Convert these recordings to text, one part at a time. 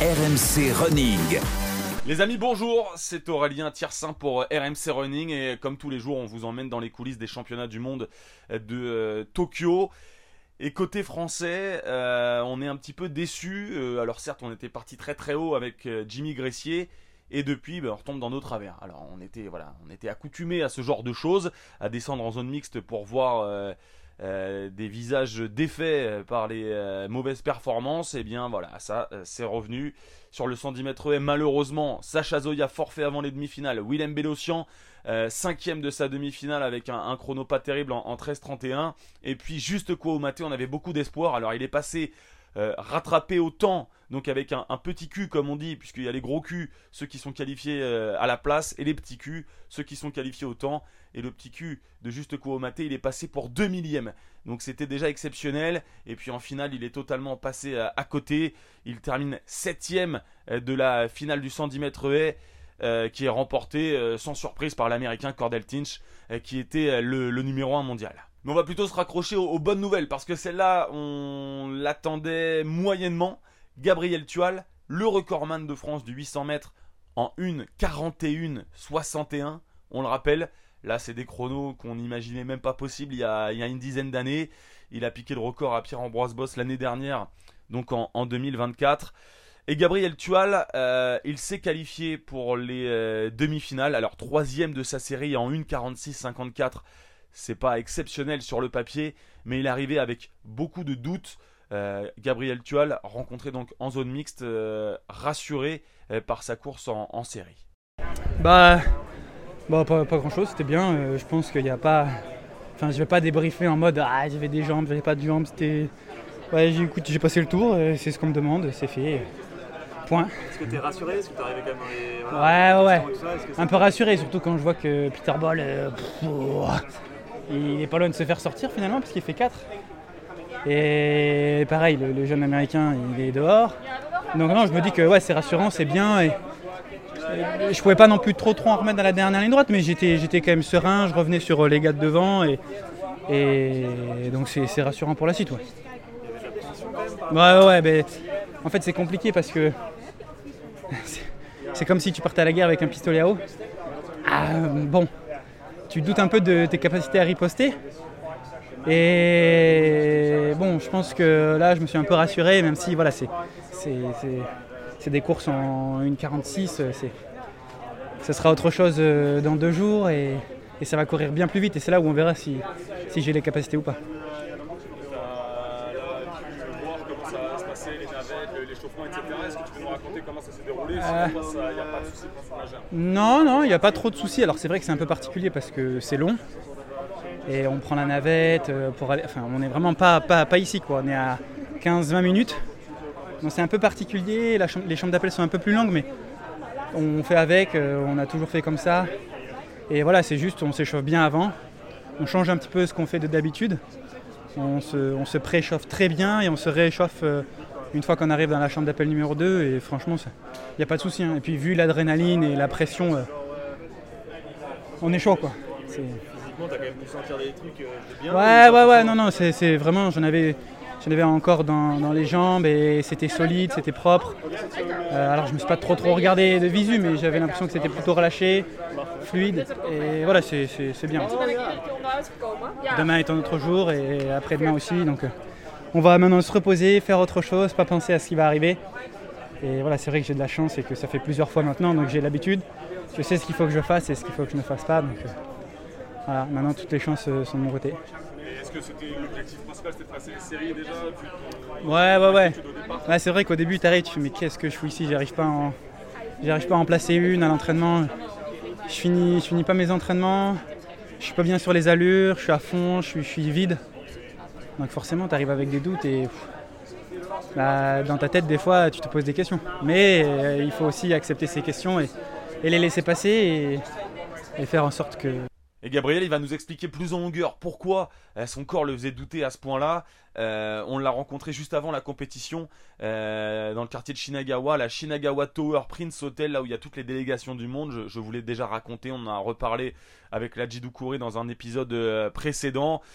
RMC Running. Les amis, bonjour, c'est Aurélien Thiersin pour RMC Running et comme tous les jours, on vous emmène dans les coulisses des championnats du monde de Tokyo. Et côté français, on est un petit peu déçus. Alors certes, on était parti très très haut avec Jimmy Gressier et depuis, on retombe dans nos travers. Alors on était accoutumés à ce genre de choses, à descendre en zone mixte pour voir des visages défaits par les mauvaises performances. Et bien voilà, ça c'est revenu. Sur le 110 mètres haies, malheureusement, Sacha Zoya forfait avant les demi-finales. Willem Bellossian, 5e de sa demi-finale avec un chrono pas terrible en 13,31. Et puis juste Kouamate, on avait beaucoup d'espoir. Alors il est passé rattrapé au temps, donc avec un petit cul comme on dit, puisqu'il y a les gros culs, ceux qui sont qualifiés à la place, et les petits culs, ceux qui sont qualifiés au temps. Et le petit cul de Juste Kouamate, il est passé pour 2 millièmes. Donc c'était déjà exceptionnel. Et puis en finale, il est totalement passé à côté. Il termine 7e de la finale du 110 mètres haies, qui est remportée sans surprise par l'américain Cordell Tinch, qui était le numéro 1 mondial. Mais on va plutôt se raccrocher aux bonnes nouvelles, parce que celle-là, on l'attendait moyennement. Gabriel Thual, le recordman de France du 800 mètres en 1,41,61. On le rappelle, là c'est des chronos qu'on n'imaginait même pas possible il y a une dizaine d'années. Il a piqué le record à Pierre-Ambroise Bosse l'année dernière, donc en 2024. Et Gabriel Thual, il s'est qualifié pour les demi-finales. Alors 3e de sa série en 1,46,54. C'est pas exceptionnel sur le papier, mais il est arrivé avec beaucoup de doutes. Gabriel Thual rencontré donc en zone mixte, rassuré par sa course en série. Pas grand chose, c'était bien. Je pense qu'il n'y a pas. Enfin, je vais pas débriefer en mode j'avais des jambes, j'avais pas de jambes. C'était. Ouais, j'ai passé le tour, c'est ce qu'on me demande, c'est fait. Point. Est-ce que tu es rassuré? Est-ce que tu es arrivé quand même dans les. Ouais. Un peu rassuré, surtout quand je vois que Peter Bol, il est pas loin de se faire sortir finalement, parce qu'il fait 4. Et pareil, le jeune américain, il est dehors. Donc non, je me dis que ouais, c'est rassurant, c'est bien. Et je pouvais pas non plus trop en remettre dans la dernière ligne droite, mais j'étais quand même serein, je revenais sur les gars de devant et donc c'est rassurant pour la suite. Ouais, mais en fait c'est compliqué parce que c'est comme si tu partais à la guerre avec un pistolet à eau. Tu doutes un peu de tes capacités à riposter. Et bon, je pense que là je me suis un peu rassuré, même si voilà, c'est des courses en 1,46, ça sera autre chose dans 2 jours et ça va courir bien plus vite et c'est là où on verra si j'ai les capacités ou pas. Tu veux voir comment ça va se passer, les navettes, l'échauffement, etc. Est-ce que tu peux nous raconter comment ça s'est déroulé? Il n'y a pas de soucis majeurs. Non, il n'y a pas trop de soucis. Alors c'est vrai que c'est un peu particulier parce que c'est long. Et on prend la navette pour aller. Enfin, on n'est vraiment pas ici, quoi. On est à 15-20 minutes. Donc c'est un peu particulier. Les chambres d'appel sont un peu plus longues, mais on fait avec. On a toujours fait comme ça. Et voilà, c'est juste, on s'échauffe bien avant. On change un petit peu ce qu'on fait d'habitude. On se préchauffe très bien et on se réchauffe une fois qu'on arrive dans la chambre d'appel numéro 2. Et franchement, il n'y a pas de souci. Et puis, vu l'adrénaline et la pression, on est chaud, quoi. Tu as quand même pu sentir des trucs de bien. Ouais, non, c'est vraiment, j'en avais encore dans les jambes et c'était solide, c'était propre. Alors je me suis pas trop regardé de visu, mais j'avais l'impression que c'était plutôt relâché, fluide et voilà, c'est bien. Demain est un autre jour et après-demain aussi, donc on va maintenant se reposer, faire autre chose, pas penser à ce qui va arriver. Et voilà, c'est vrai que j'ai de la chance et que ça fait plusieurs fois maintenant, donc j'ai l'habitude. Je sais ce qu'il faut que je fasse et ce qu'il faut que je ne fasse pas. Donc, voilà, maintenant toutes les chances sont de mon côté. Est-ce que c'était l'objectif principal, c'était de passer les séries déjà? Ouais, c'est vrai qu'au début tu arrives, tu fais mais qu'est-ce que je fous ici, j'arrive pas à en placer une à l'entraînement. Je finis pas mes entraînements, je suis pas bien sur les allures, je suis à fond, je suis vide. Donc forcément tu arrives avec des doutes et dans ta tête des fois tu te poses des questions. Mais il faut aussi accepter ces questions et les laisser passer et faire en sorte que... Et Gabriel, il va nous expliquer plus en longueur pourquoi son corps le faisait douter à ce point-là. On l'a rencontré juste avant la compétition dans le quartier de Shinagawa, la Shinagawa Tower Prince Hotel, là où il y a toutes les délégations du monde. Je vous l'ai déjà raconté, on en a reparlé avec Ladji Doucouré dans un épisode précédent.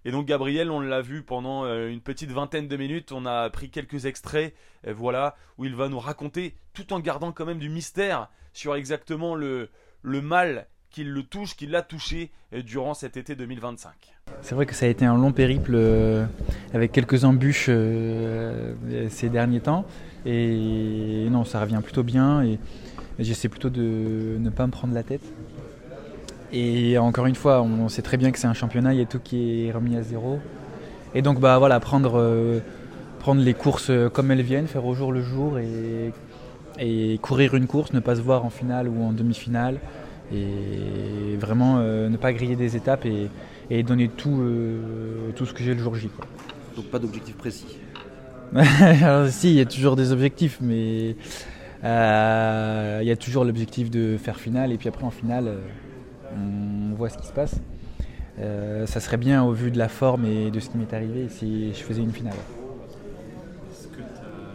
Et donc Gabriel, on l'a vu pendant une petite vingtaine de minutes, on a pris quelques extraits, voilà, où il va nous raconter, tout en gardant quand même du mystère sur exactement le mal qui le touche, qui l'a touché durant cet été 2025. C'est vrai que ça a été un long périple avec quelques embûches ces derniers temps. Et non, ça revient plutôt bien et j'essaie plutôt de ne pas me prendre la tête. Et encore une fois, on sait très bien que c'est un championnat, il y a tout qui est remis à zéro. Et donc voilà, prendre les courses comme elles viennent, faire au jour le jour et courir une course, ne pas se voir en finale ou en demi-finale. Et vraiment ne pas griller des étapes et donner tout ce que j'ai le jour J, quoi. Donc pas d'objectif précis. Alors, si, il y a toujours des objectifs, mais il y a toujours l'objectif de faire finale et puis après en finale on voit ce qui se passe. Ça serait bien au vu de la forme et de ce qui m'est arrivé si je faisais une finale. Est-ce que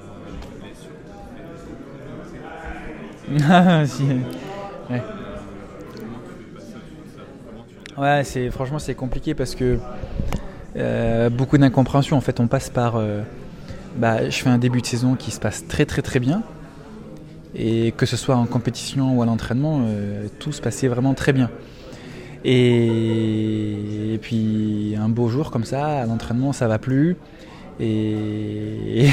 tu as Si. Ouais. Ouais, franchement c'est compliqué parce que beaucoup d'incompréhension. En fait, on passe par je fais un début de saison qui se passe très très très bien et que ce soit en compétition ou à l'entraînement, tout se passait vraiment très bien. Et puis un beau jour comme ça, à l'entraînement, ça va plus et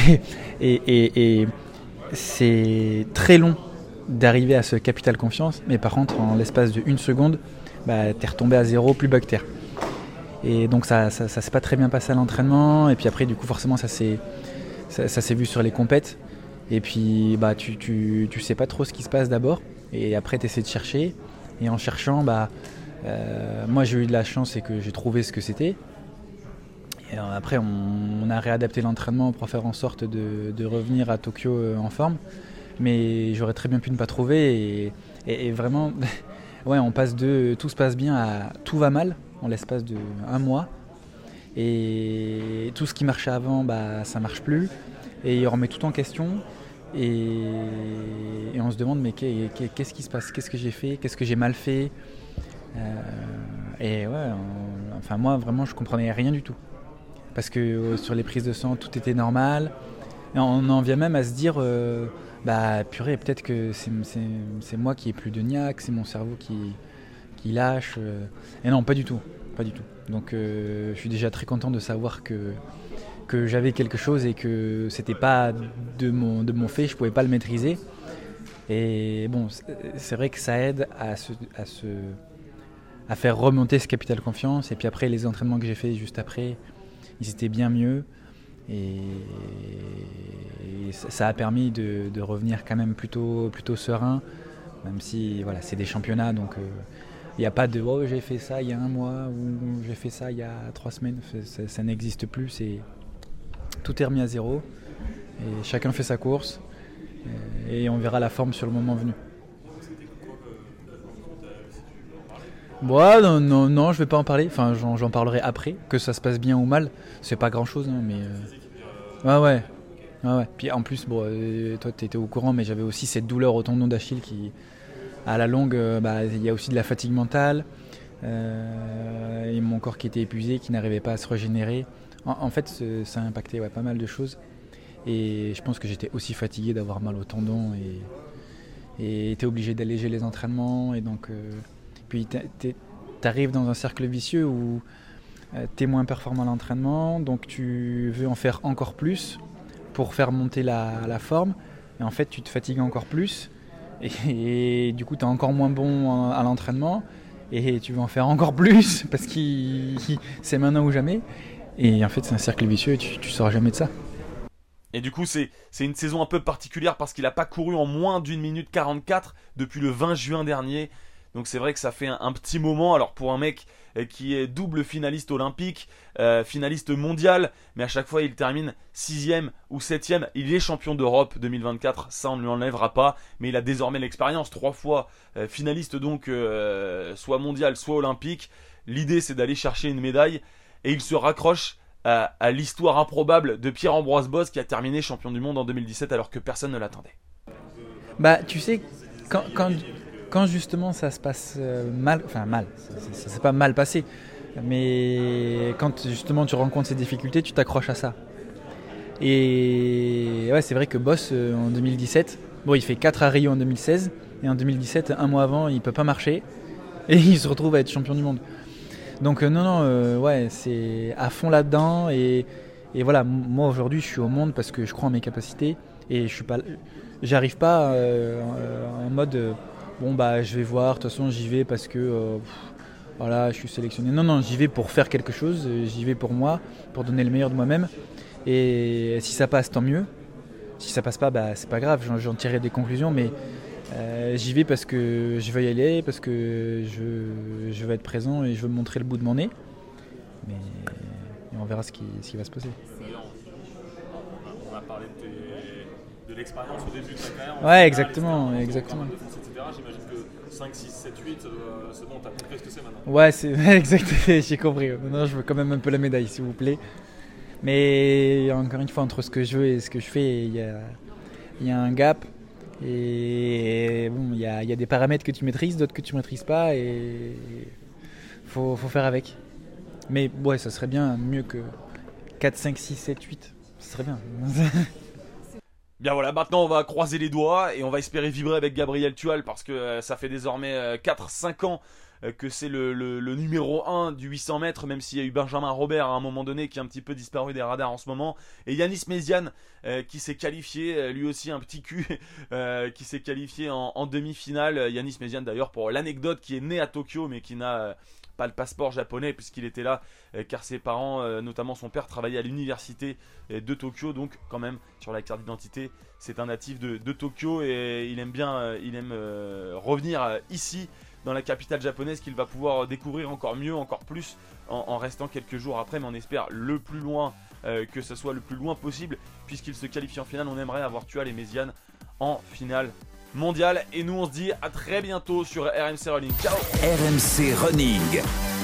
c'est très long d'arriver à ce capital confiance. Mais par contre, en l'espace de 1 seconde, t'es retombé à zéro, plus bas que terre. Et donc ça s'est pas très bien passé à l'entraînement. Et puis après, du coup, forcément, ça s'est vu sur les compètes. Et puis tu sais pas trop ce qui se passe d'abord. Et après, tu essaies de chercher. Et en cherchant, moi j'ai eu de la chance et que j'ai trouvé ce que c'était. Et après, on a réadapté l'entraînement pour faire en sorte de revenir à Tokyo en forme. Mais j'aurais très bien pu ne pas trouver. Et vraiment, ouais, on passe de tout se passe bien à tout va mal en l'espace de 1 mois. Et tout ce qui marchait avant, ça marche plus. Et on remet tout en question. Et on se demande, mais qu'est-ce qui se passe ? Qu'est-ce que j'ai fait ? Qu'est-ce que j'ai mal fait ? Et ouais, moi, vraiment, je comprenais rien du tout. Parce que sur les prises de sang, tout était normal. Et on en vient même à se dire, purée, peut-être que c'est moi qui ai plus de niaque, c'est mon cerveau qui lâche. Et non, pas du tout. Pas du tout. Donc je suis déjà très content de savoir que j'avais quelque chose et que c'était pas de mon fait, je pouvais pas le maîtriser. Et bon, c'est vrai que ça aide à faire remonter ce capital confiance. Et puis après, les entraînements que j'ai fait juste après, ils étaient bien mieux. Et ça a permis de revenir quand même plutôt serein, même si voilà, c'est des championnats, donc il n'y a pas de « j'ai fait ça il y a 1 mois » ou « j'ai fait ça il y a 3 semaines ». Ça n'existe plus, tout est remis à zéro et chacun fait sa course et on verra la forme sur le moment venu. Non, je vais pas en parler. Enfin, j'en parlerai après, que ça se passe bien ou mal. C'est pas grand-chose, hein, mais ouais. Puis en plus, toi, t'étais au courant, mais j'avais aussi cette douleur au tendon d'Achille qui, à la longue, il y a aussi de la fatigue mentale. Et mon corps qui était épuisé, qui n'arrivait pas à se régénérer. En fait, ça a impacté pas mal de choses. Et je pense que j'étais aussi fatigué d'avoir mal au tendon et t'es obligé d'alléger les entraînements. Et donc, puis t'arrives dans un cercle vicieux où t'es moins performant à l'entraînement, donc tu veux en faire encore plus pour faire monter la forme. Et en fait, tu te fatigues encore plus. Et du coup, t'es encore moins bon à l'entraînement. Et tu veux en faire encore plus parce que c'est maintenant ou jamais. Et en fait, c'est un cercle vicieux et tu sauras jamais de ça. Et du coup, c'est une saison un peu particulière parce qu'il n'a pas couru en moins d'1 minute 44 depuis le 20 juin dernier. Donc c'est vrai que ça fait un petit moment. Alors pour un mec qui est double finaliste olympique, finaliste mondial, mais à chaque fois il termine 6e ou 7e. Il est champion d'Europe 2024, ça on ne lui enlèvera pas. Mais il a désormais l'expérience, 3 fois finaliste donc soit mondial, soit olympique. L'idée c'est d'aller chercher une médaille et il se raccroche à l'histoire improbable de Pierre-Ambroise Bosse qui a terminé champion du monde en 2017 alors que personne ne l'attendait. Tu sais, quand justement ça se passe mal, ça s'est pas mal passé, Mais quand justement tu rencontres ces difficultés, tu t'accroches à ça. Et ouais, c'est vrai que Boss en 2017, bon, il fait 4 à Rio en 2016, et en 2017, un mois avant, il peut pas marcher, et il se retrouve à être champion du monde. Donc ouais, c'est à fond là-dedans, et voilà, moi aujourd'hui je suis au monde parce que je crois en mes capacités, et j'arrive pas en mode bon bah je vais voir, de toute façon j'y vais parce que voilà, je suis sélectionné. Non, j'y vais pour faire quelque chose, j'y vais pour moi, pour donner le meilleur de moi-même. Et si ça passe, tant mieux. Si ça passe pas, bah, c'est pas grave, j'en tirerai des conclusions, mais j'y vais parce que je veux y aller, parce que je veux être présent et je veux montrer le bout de mon nez. Mais on verra ce qui va se passer. D'ailleurs, on a parlé de l'expérience au début de ta carrière. Ouais, exactement. J'imagine que 5, 6, 7, 8, c'est bon, t'as compris ce que c'est maintenant. Ouais, c'est exactement, j'ai compris. Maintenant, je veux quand même un peu la médaille, s'il vous plaît. Mais encore une fois, entre ce que je veux et ce que je fais, il y a un gap. Et bon, il y a des paramètres que tu maîtrises, d'autres que tu maîtrises pas, et faut faire avec. Mais ouais, ça serait bien, mieux que 4, 5, 6, 7, 8. Ça serait bien. Bien voilà, maintenant on va croiser les doigts et on va espérer vibrer avec Gabriel Tual parce que ça fait désormais 4-5 ans que c'est le numéro 1 du 800 mètres, même s'il y a eu Benjamin Robert à un moment donné qui est un petit peu disparu des radars en ce moment, et Yanis Méziane qui s'est qualifié, lui aussi un petit cul, qui s'est qualifié en demi-finale. Yanis Méziane d'ailleurs, pour l'anecdote, qui est né à Tokyo mais qui n'a pas le passeport japonais puisqu'il était là car ses parents, notamment son père, travaillaient à l'université de Tokyo, donc quand même sur la carte d'identité c'est un natif de Tokyo, et il aime revenir ici dans la capitale japonaise, qu'il va pouvoir découvrir encore mieux, encore plus en restant quelques jours après, mais on espère le plus loin, que ce soit le plus loin possible puisqu'il se qualifie en finale. On aimerait avoir Tual et Méziane en finale mondiale, et nous on se dit à très bientôt sur RMC Running. Ciao. RMC Running.